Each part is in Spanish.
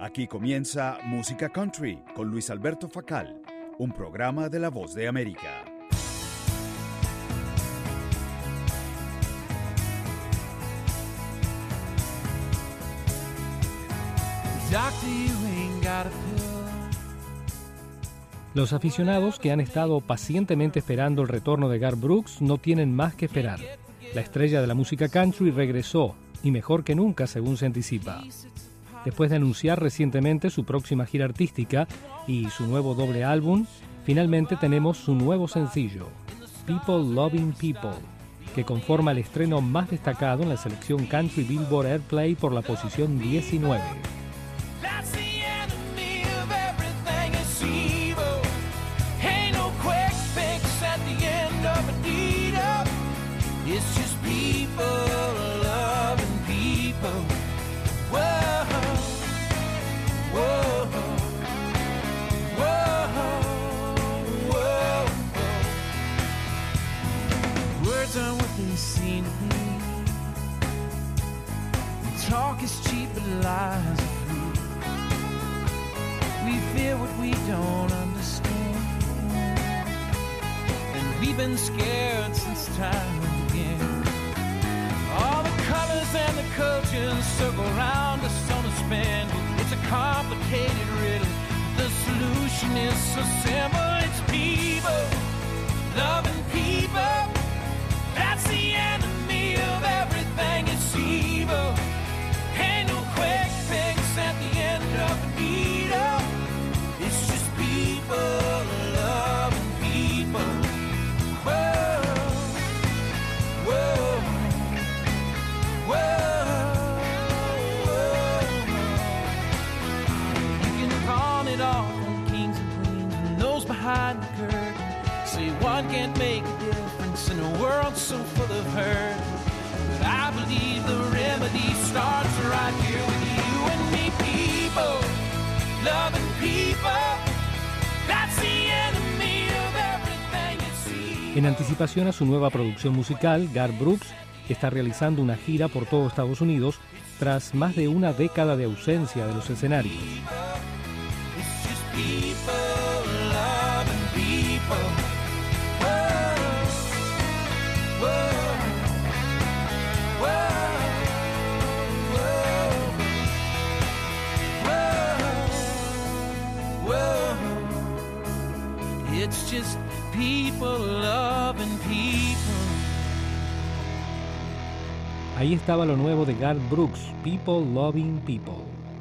Aquí comienza Música Country con Luis Alberto Facal, un programa de La Voz de América. Los aficionados que han estado pacientemente esperando el retorno de Garth Brooks no tienen más que esperar. La estrella de la música country regresó, y mejor que nunca según se anticipa. Después de anunciar recientemente su próxima gira artística y su nuevo doble álbum, finalmente tenemos su nuevo sencillo, People Loving People, que conforma el estreno más destacado en la selección Country Billboard Airplay por la posición 19. It's just people loving people. Whoa, whoa, whoa, whoa. Words aren't what they seem to be. Talk is cheap, but lies are free. We fear what we don't understand, and we've been scared since time. All the colors and the cultures circle around us on a spin. It's a complicated riddle. The solution is so simple. It's people loving people. That's the enemy of everything. It's evil. Ain't no quick fix at the end of the needle. It's just people loving people. Whoa. Whoa, whoa, whoa. You can pawn it off on kings and queens and those behind the curtain. Say one can't make a difference in a world so full of hurt. But I believe the remedy starts right here with you and me. People, loving people, that's the enemy of everything you see. En anticipación a su nueva producción musical, Garth Brooks está realizando una gira por todo Estados Unidos tras más de una década de ausencia de los escenarios. It's just people loving people. Ahí estaba lo nuevo de Garth Brooks, People Loving People.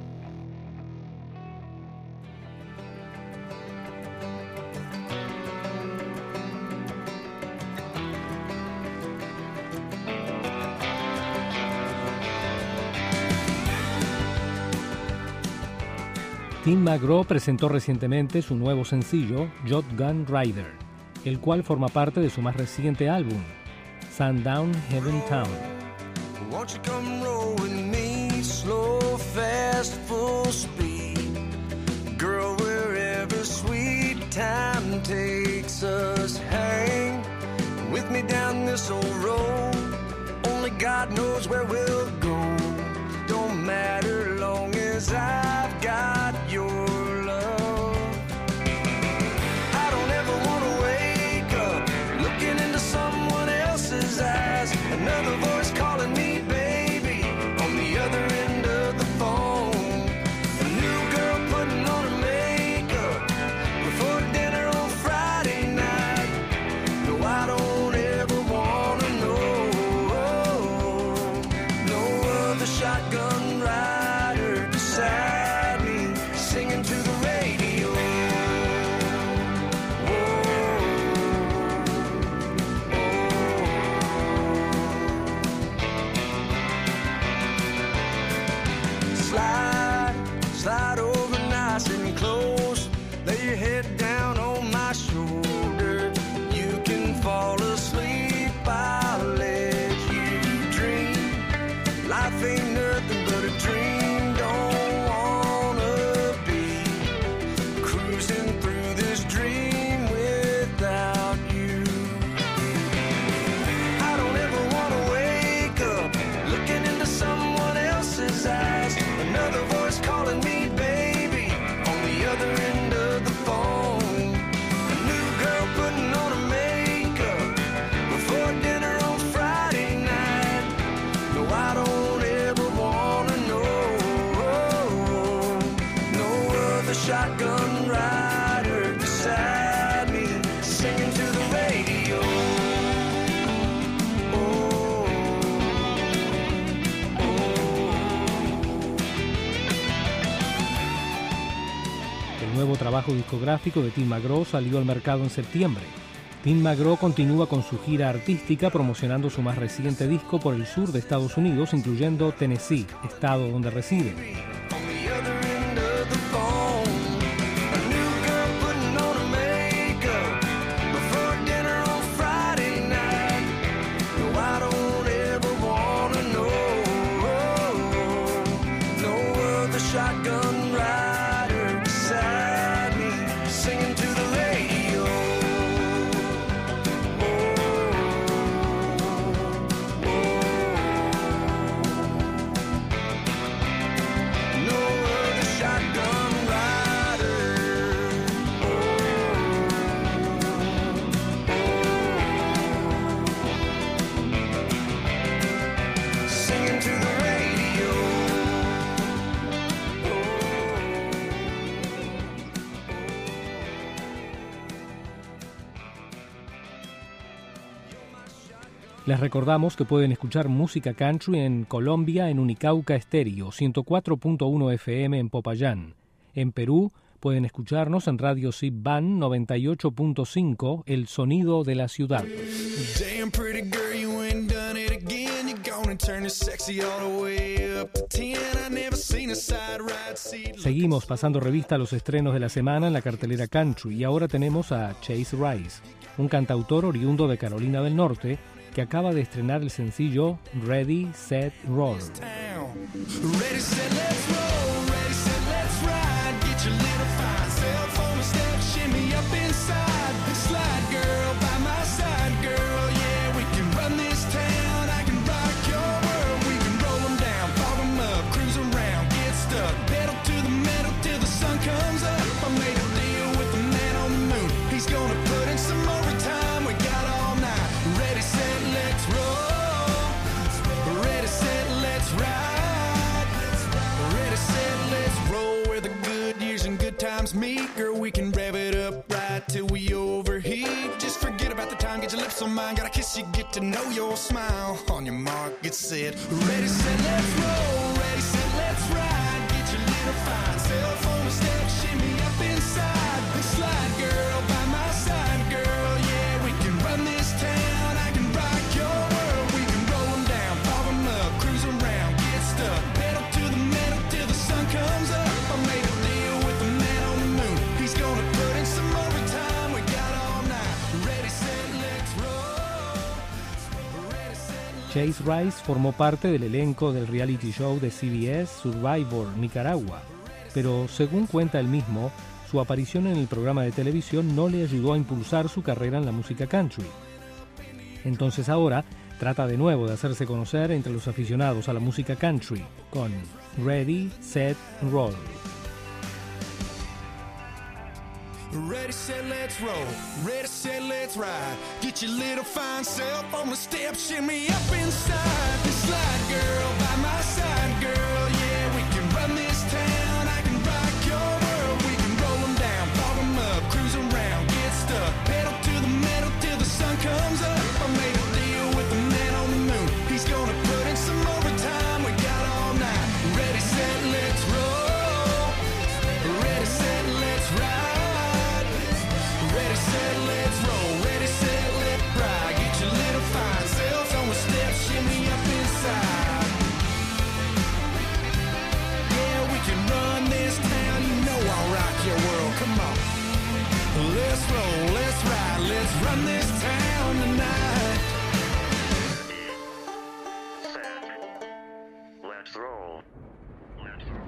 Tim McGraw presentó recientemente su nuevo sencillo, Shotgun Rider, el cual forma parte de su más reciente álbum, Sundown Heaven Town. Won't you come roll with me, slow, fast, full speed, girl, wherever sweet time takes us, hang with me down this old road, only God knows where we'll go, don't matter long as I've got your love. I don't ever want to wake up looking into someone else's eyes, another voice calling me baby on the other end of the phone, a new girl putting on her makeup before dinner on Friday night. No, I don't ever want to know no other shotgun rider beside me singing to the radio. Slide over nice and close, lay your head down on my shoulder, you can fall asleep, I'll let you dream, life ain't nothing but a dream, don't wanna be cruising through this dream without you. I don't ever wanna wake up looking into someone else's eyes, another voice calling me baby nuevo trabajo discográfico de Tim McGraw salió al mercado en septiembre. Tim McGraw continúa con su gira artística promocionando su más reciente disco por el sur de Estados Unidos, incluyendo Tennessee, estado donde reside. Shotgun rider beside me, singing to the radio. No other shotgun rider. Singing to the radio. Les recordamos que pueden escuchar música country en Colombia en Unicauca Estéreo, 104.1 FM en Popayán. En Perú pueden escucharnos en Radio Sibban 98.5, El Sonido de la Ciudad. Seguimos pasando revista a los estrenos de la semana en la cartelera country y ahora tenemos a Chase Rice, un cantautor oriundo de Carolina del Norte, que acaba de estrenar el sencillo Ready, Set, Roll. Ready, set, let's roll. Ready, set, let's ride. Get your little fine self on the step, shimmy up inside. Slide, girl, by my side, girl. Yeah, we can run this town. I can rock your world. We can roll them down, pop them up, cruise around, get stuck. Pedal to the metal till the sun comes up. I made a deal with the man on the moon. He's gonna put in some overtime. We got all night. Ready, set, let's roll. Ready, set, let's ride. Ready, set, let's roll. Where the good years and good times meet. Girl, we can rev it up right till we overheat. Just forget about the time, get your lips on mine. Gotta kiss you, get to know your smile. On your mark, get set. Ready, set, let's roll. Ready, set, let's ride. Get your little fine self on the step, shimmy up inside. Slide, girl, by my side, girl. Yeah, we can run this town. I can rock your world. We can roll them down, pop them up, cruise around, get stuck. Pedal to the metal till the sun comes up. I made a deal with the man on the moon. He's gonna put in some overtime. We got all night. Ready, set, let's roll. Ready, set, let's Chase Rice formó parte del elenco del reality show de CBS Survivor Nicaragua, pero según cuenta él mismo, su aparición en el programa de televisión no le ayudó a impulsar su carrera en la música country. Entonces ahora trata de nuevo de hacerse conocer entre los aficionados a la música country con Ready, Set, Roll. Ready, set, let's roll. Ready, set, let's ride. Get your little fine self on the step, shimmy up inside. Slide, girl, by my side, girl. Yeah, we can run this town. I can rock your world. We can roll them down, pop them up, cruise around, get stuck. Pedal to the metal till the sun comes up. I made a deal with the man on the moon. He's gonna put in some overtime. We got all night. Ready, set, let's roll. Ready, set, let's ride. Ready, set, let's roll. Ready, set, let's ride. Get your little fine self on the steps, shimmy up inside. Yeah, we can run this town. You know I'll rock your world. Come on. Let's roll, let's ride, let's run this town tonight. Set. Let's roll. Let's roll.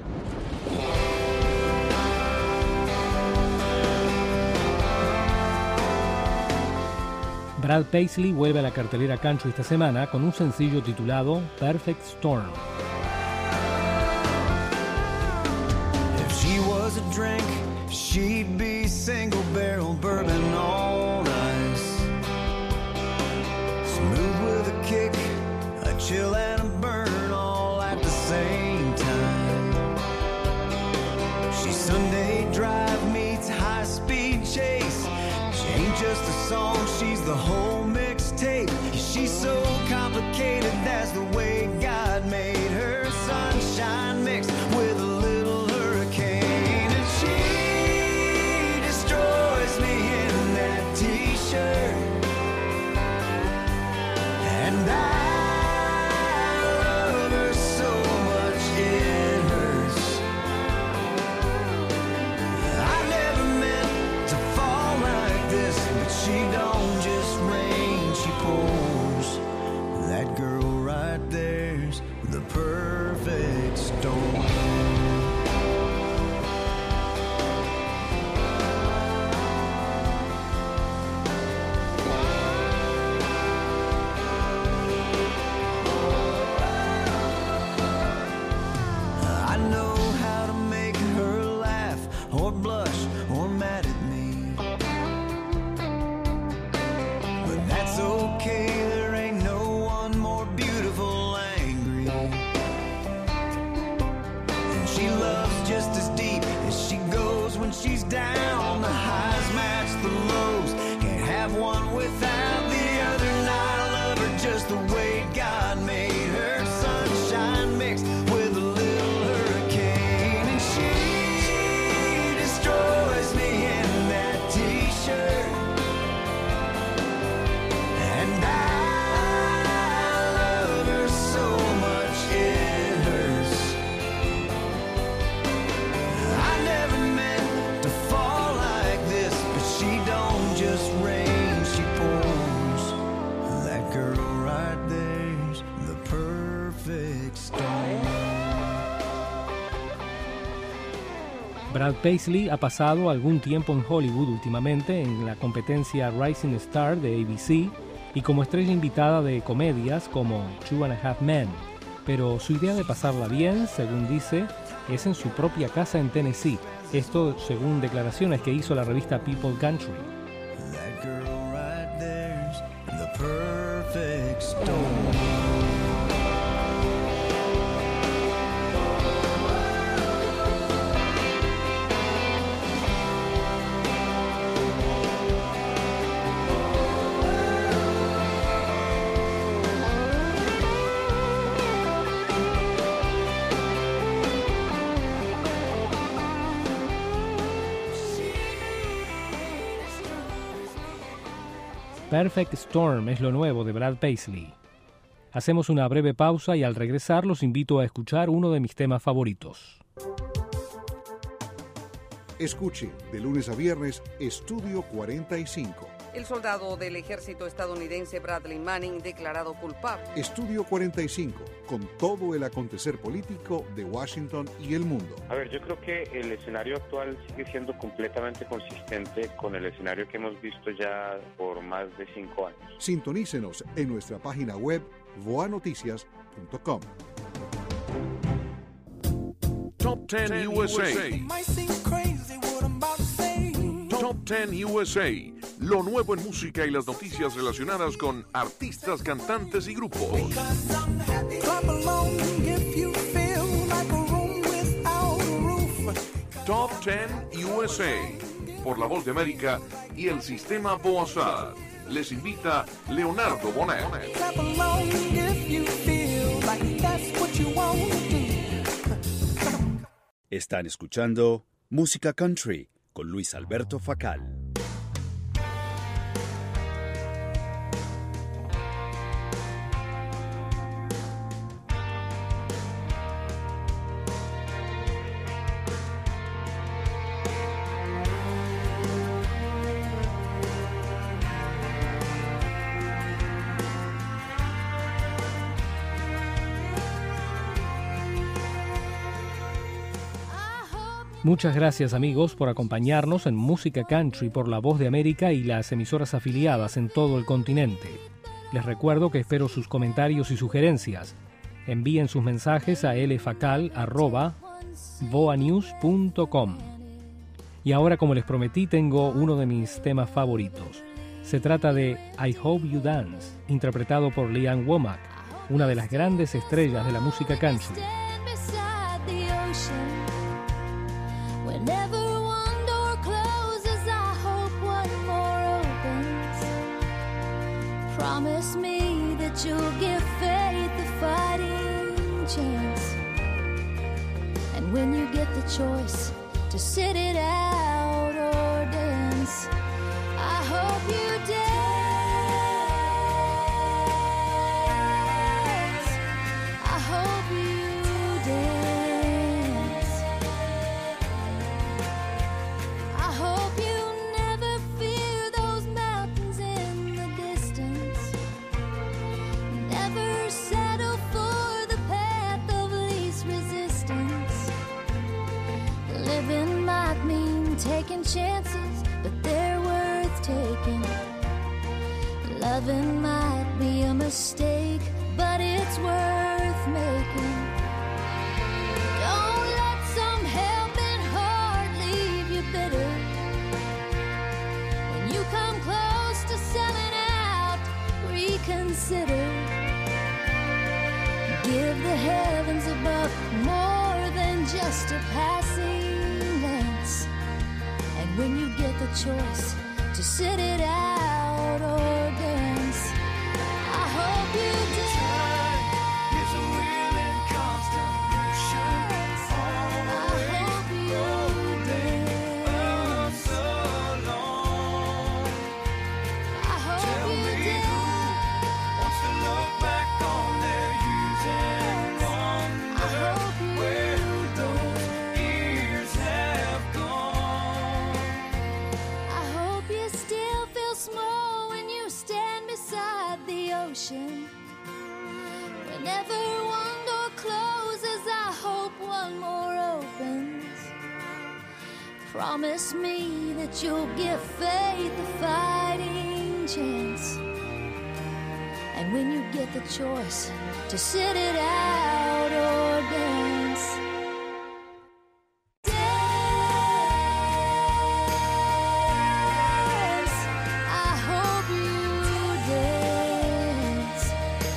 Brad Paisley vuelve a la cartelera country esta semana con un sencillo titulado Perfect Storm. If she was a drink, she'd be single barrel bourbon on ice. Smooth with a kick, a chill and a burn all at the same time. She's Sunday drive meets high speed chase. She ain't just a song, she's the whole mixtape. She's so complicated, that's the way God made her. Sunshine mixed with a little hurricane. And she stone. I know how to make her laugh or blush or mad at me, but that's okay, there ain't no one more beautiful angry. And she loves just as deep as she goes when she's down. The highs match the lows, can't have one without the other. And I love her just the way God made her. Sunshine mixed with a little hurricane, and she destroys me in that t-shirt. And I love her so much it hurts. I never meant to fall like this, but she don't just rain, she pours. That girl right there's the perfect storm. Brad Paisley ha pasado algún tiempo en Hollywood últimamente en la competencia Rising Star de ABC y como estrella invitada de comedias como Two and a Half Men, pero su idea de pasarla bien, según dice, es en su propia casa en Tennessee. Esto según declaraciones que hizo la revista People Country. That girl right there's the perfect storm. Perfect Storm es lo nuevo de Brad Paisley. Hacemos una breve pausa y al regresar los invito a escuchar uno de mis temas favoritos. Escuche de lunes a viernes Estudio 45. El soldado del ejército estadounidense Bradley Manning declarado culpable. Estudio 45, con todo el acontecer político de Washington y el mundo. A ver, yo creo que el escenario actual sigue siendo completamente consistente con el escenario que hemos visto ya por más de 5 años. Sintonícenos en nuestra página web voanoticias.com. Top 10 USA. Top 10 USA. Lo nuevo en música y las noticias relacionadas con artistas, cantantes y grupos. Top 10 USA. Por La Voz de América y el Sistema Boazar. Les invita Leonardo Bonet. Están escuchando Música Country con Luis Alberto Facal. Muchas gracias amigos por acompañarnos en Música Country por La Voz de América y las emisoras afiliadas en todo el continente. Les recuerdo que espero sus comentarios y sugerencias. Envíen sus mensajes a lfacal@voanews.com. Y ahora, como les prometí, tengo uno de mis temas favoritos. Se trata de I Hope You Dance, interpretado por Lee Ann Womack, una de las grandes estrellas de la música country. Whenever one door closes, I hope one more opens. Promise me that you'll give faith a fighting chance. And when you get the choice to sit it out or dance, I hope you dance. I hope you dance. I hope you never fear those mountains in the distance. Never settle for the path of least resistance. taking chances, but they're worth taking. Loving might be a mistake, but it's worth making. Don't let some helping heart leave you bitter. When you come close to selling out, reconsider. Give the heavens above more than just a passing glance. And when you get the choice to sit it out or dance, I hope you dance. Time is a willing constant motion. I hope you dance. So long. I hope tell you me dance. Who wants to look back on their years and wonder where those years have gone. I hope you still feel small when you stand beside the ocean. Whenever one door closes, I hope one more opens. Promise me that you'll give faith a fighting chance. And when you get the choice to sit it out or dance, I hope you dance.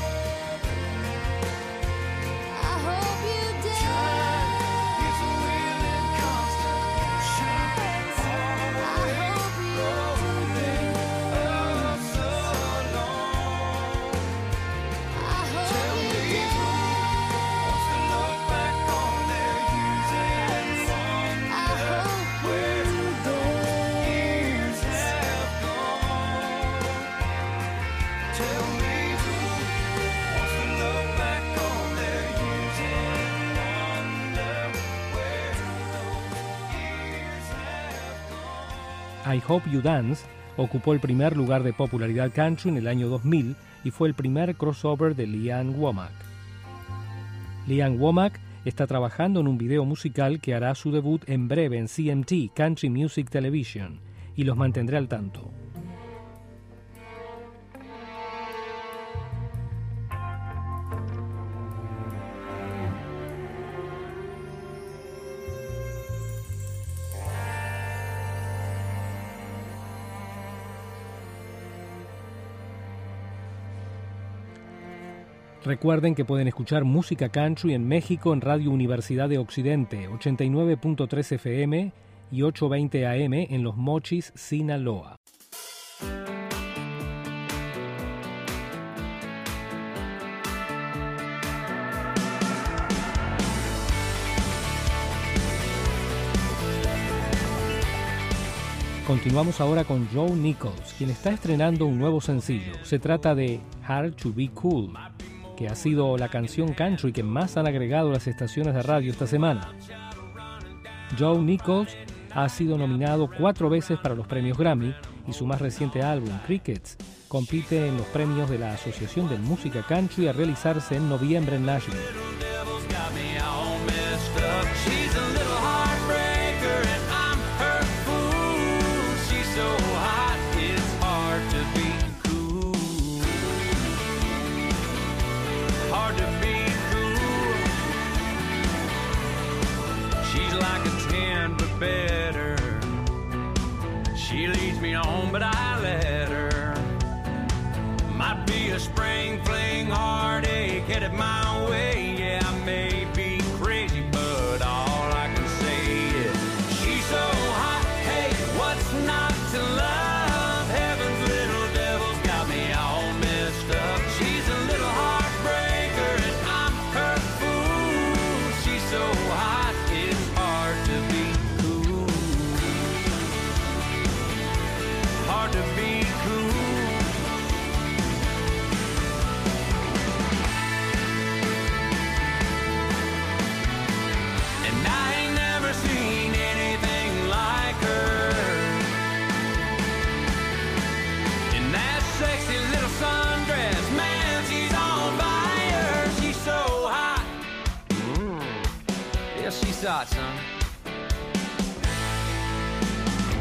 I hope you dance. Time is a willing constant motion. I hope you dance. So long. I hope you dance. Wants to look back on their years and wonder where those years have gone. Tell me who wants to look back on their years and wonder where those years have gone. I Hope You Dance ocupó el primer lugar de popularidad country en el año 2000 y fue el primer crossover de Lee Ann Womack. Lee Ann Womack está trabajando en un video musical que hará su debut en breve en CMT, Country Music Television, y los mantendré al tanto. Recuerden que pueden escuchar música country en México en Radio Universidad de Occidente, 89.3 FM y 820 AM en Los Mochis, Sinaloa. Continuamos ahora con Joe Nichols, quien está estrenando un nuevo sencillo. Se trata de Hard to Be Cool, que ha sido la canción country que más han agregado las estaciones de radio esta semana. Joe Nichols ha sido nominado 4 veces para los premios Grammy y su más reciente álbum, Crickets, compite en los premios de la Asociación de Música Country a realizarse en noviembre en Nashville. Better. She leads me on, but I let her. Might be a spring fling heartache headed my way. Yeah, I may be crazy, but all I can say is she's so hot. Hey, what's not to love? Heaven's little devil's got me all messed up. She's a little heartbreaker, and I'm her fool. She's so hot, it's hard to be. Hard to be cool. And I ain't never seen anything like her. In that sexy little sundress, man, she's on fire. She's so hot. Yeah, she's hot, son.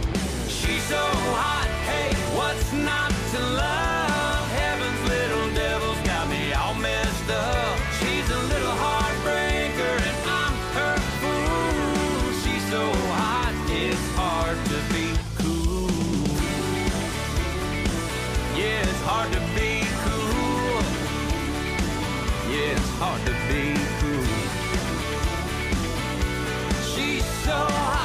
She's so hot, hey, what's not to love? Heaven's little devil's got me all messed up. She's a little heartbreaker and I'm her fool. She's so hot, it's hard to be cool. Yeah, it's hard to be cool. Yeah, it's hard to be cool. She's so hot.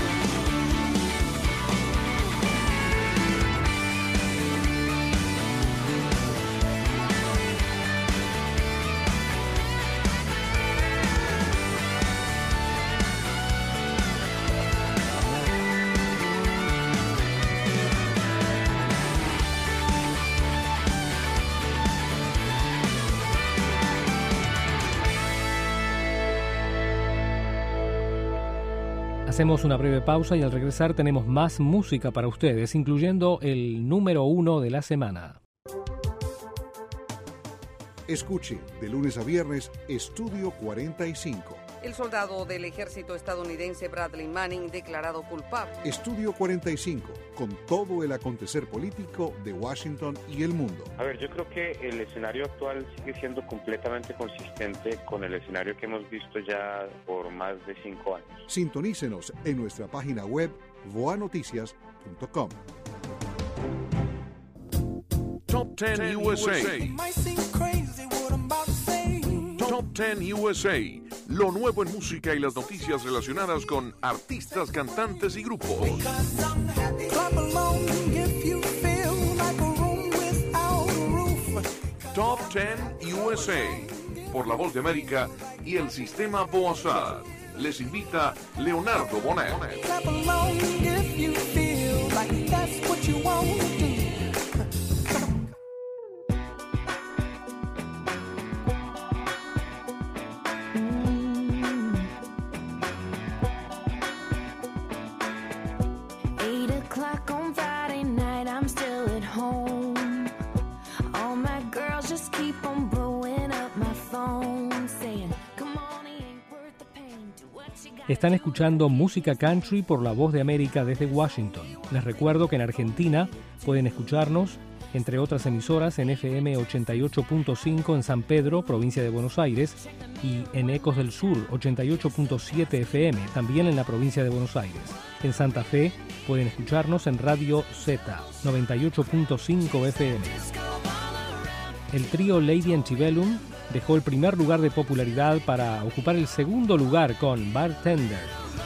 Hacemos una breve pausa y al regresar tenemos más música para ustedes, incluyendo el número 1 de la semana. Escuche de lunes a viernes Estudio 45. El soldado del ejército estadounidense Bradley Manning declarado culpable. Estudio 45, con todo el acontecer político de Washington y el mundo. A ver, yo creo que el escenario actual sigue siendo completamente consistente con el escenario que hemos visto ya por más de 5 años. Sintonícenos en nuestra página web voanoticias.com. Top 10 USA. Top 10 USA. Lo nuevo en música y las noticias relacionadas con artistas, cantantes y grupos. Top 10 USA. Por La Voz de América y el Sistema Boazar. Les invita Leonardo Bonet. Están escuchando música country por La Voz de América desde Washington. Les recuerdo que en Argentina pueden escucharnos, entre otras emisoras, en FM 88.5 en San Pedro, provincia de Buenos Aires, y en Ecos del Sur 88.7 FM, también en la provincia de Buenos Aires. En Santa Fe pueden escucharnos en Radio Z 98.5 FM. El trío Lady Antebellum dejó el primer lugar de popularidad para ocupar el segundo lugar con Bartender.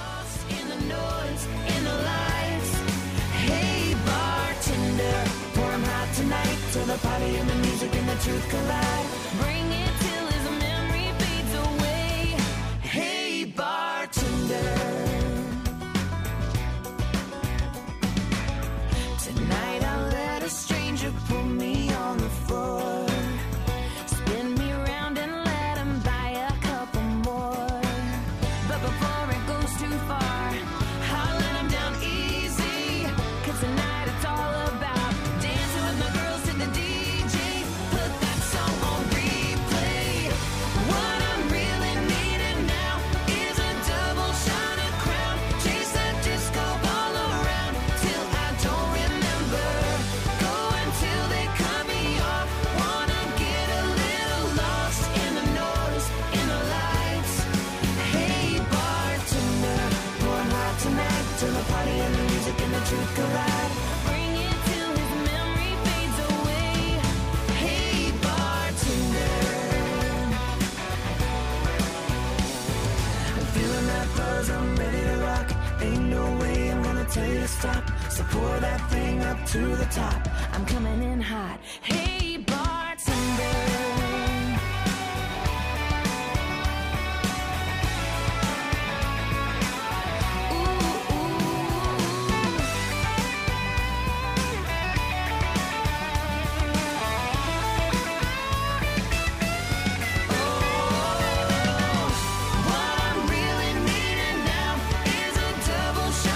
Stop, so pour that thing up to the top. I'm coming in hot. Hey, bartender.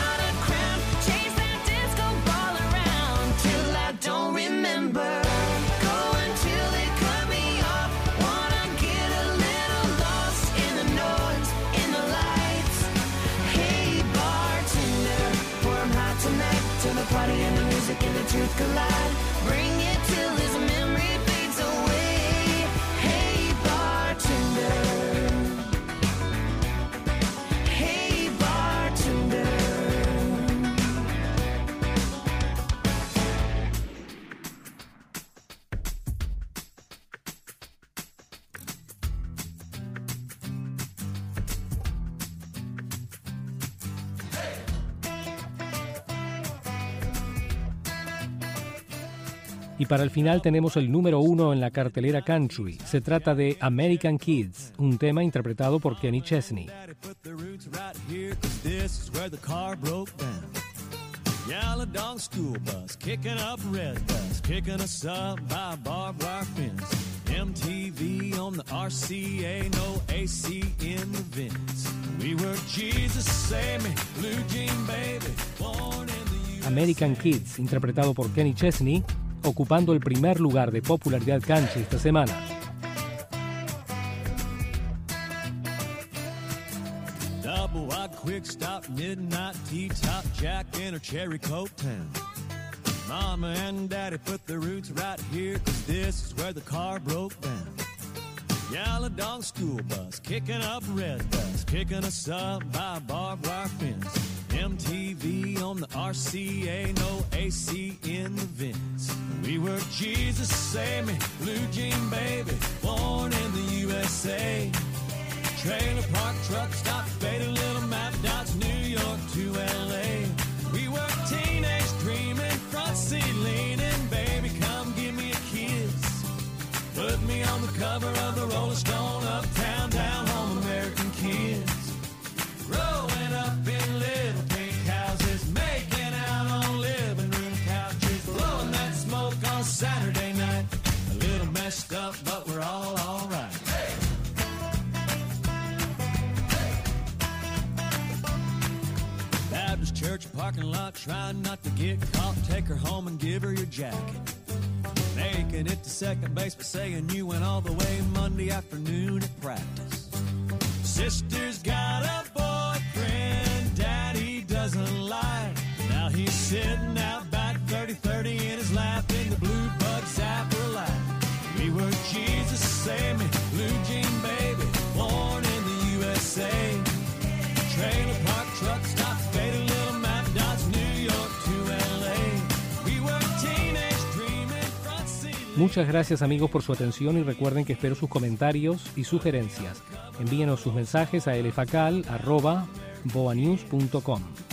Chase that disco ball around till I don't remember. Y para el final tenemos el número 1 en la cartelera country. Se trata de American Kids, un tema interpretado por Kenny Chesney. Yellow dog school bus, kicking up red bus, picking us up by barbed wire fence. MTV on the RCA, no AC in the vents. We were Jesus Save Me, Blue Jean Baby, born in the USA. American Kids, interpretado por Kenny Chesney, ocupando el primer lugar de popularidad country esta semana. Double wide quick stop, midnight T-top, Jack in a cherry coke town. Mama and Daddy put their roots right here, 'cause this is where the car broke down. Yellow dog school bus, kicking up red bus, picking us up by barbed wire fence. MTV on the RCA, no AC in the vents. We were Jesus Save Me, Blue Jean Baby, born in the USA. Trailer park truck stop, faded little map dots, New York to LA. We were teenage dreaming, front seat leaning, baby come give me a kiss. Put me on the cover of the Rolling Stone, uptown, down home, American kids. Growing up in little pink houses, making out on living room couches, blowing that smoke on Saturday night. A little messed up, but we're all right. Baptist church parking lot, trying not to get caught. Take her home and give her your jacket. Making it to second base, but saying you went all the way Monday afternoon at practice. Sister's got a boyfriend Daddy doesn't like. Now he's sitting out back 30-30 in his lap in the blue bug zapper light. We were Jesus Save Me, Blue Jean Baby, born in the USA. Trailer park truck stop, faded little map dots, New York to LA. We were teenage dreaming, front seat. Muchas gracias amigos por su atención y recuerden que espero sus comentarios y sugerencias. Envíenos sus mensajes a lfacal@boanews.com.